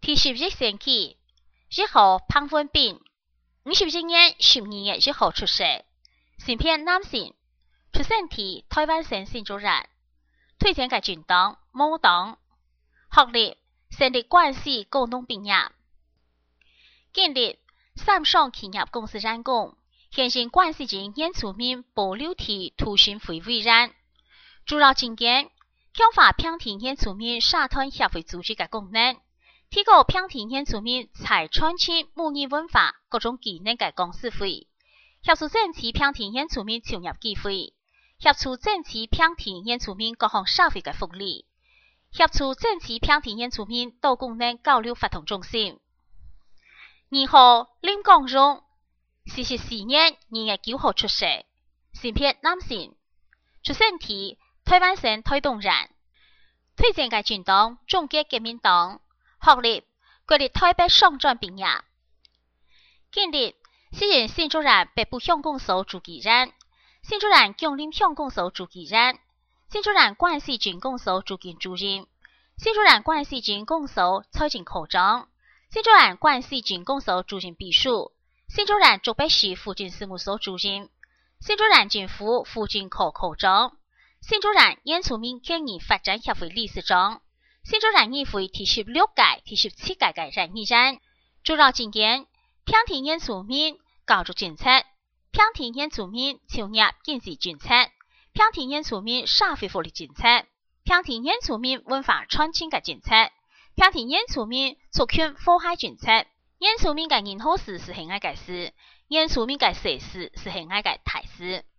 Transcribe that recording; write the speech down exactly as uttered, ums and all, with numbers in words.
第十一星期，一號彭文彬，五十一年十二月一號出世，性別男性，出生地台灣省新竹人，推薦嘅政黨冇黨，學歷成立關係共同畢業，建立三商企業公司人工，現行關係人演出面保留地圖形會委員，主要經驗強化平田演出面社團協會組織嘅功能。提高平田演出面財傳承母語文化各種技能嘅講師會，協助整體平田演出面就業機會，協助整體平田演出面各項社會嘅福利，協助整體平田演出面多功能交流活動中心。二號林廣榮，四十四年二月九號出世，性別男性，出生地台灣省台東人，推薦嘅政黨中國革命黨。學歷國立台北商專畢業，建立私人新竹人北部鄉公所主持人，新竹人江林鄉公所主持人，新竹人關係人公所主任主任，新竹人關係人公所財政科長，新竹人關係人公所主任秘書，新竹人竹北市婦政事務所主任，新竹人政府婦政科科長，新竹人演出面建議發展協會理事長。新竹人議會第十六屆、第十七屆嘅人議人，主要經驗平田演出面教育政策、平田演出面就業經濟政策、平田演出面社會福利政策、平田演出面文化傳承嘅政策、平田演出面促進和諧政策。演出面嘅任何事是很愛嘅事，演出面嘅細事是很愛嘅大事。